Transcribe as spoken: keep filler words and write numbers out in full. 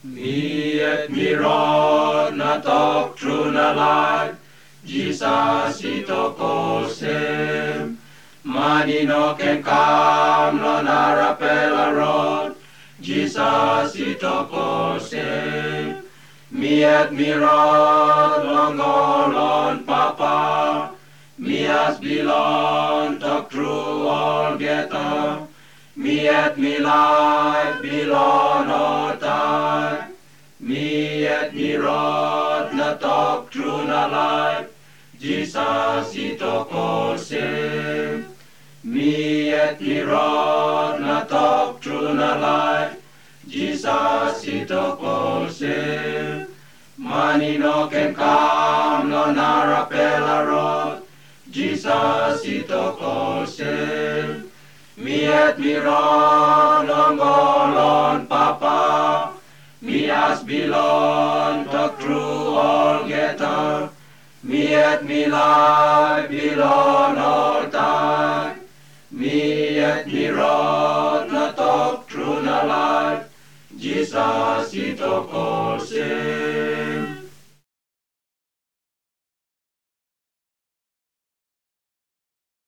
Mi et mi rod na tok true na life, Jesus ito kosem. Manino ken kam lo narapela rod, Jesus ito kosem. Mi et mi rod longolon papa, mi as belong tok true all geta. Mi et mi life belong all time. Mi et mi rod na tok true na life, Jesus ito kosem. Mi et mi rod na tok true na life, Jesus ito kosem. Manino ken kam lo narapela rod, Jesus ito kosem. Mi et mi rod longolon papa, mi as belong tok true all geta. Mi et mi life belong all time. Mi et mi rod na tok true na life, Jesus ito kosem.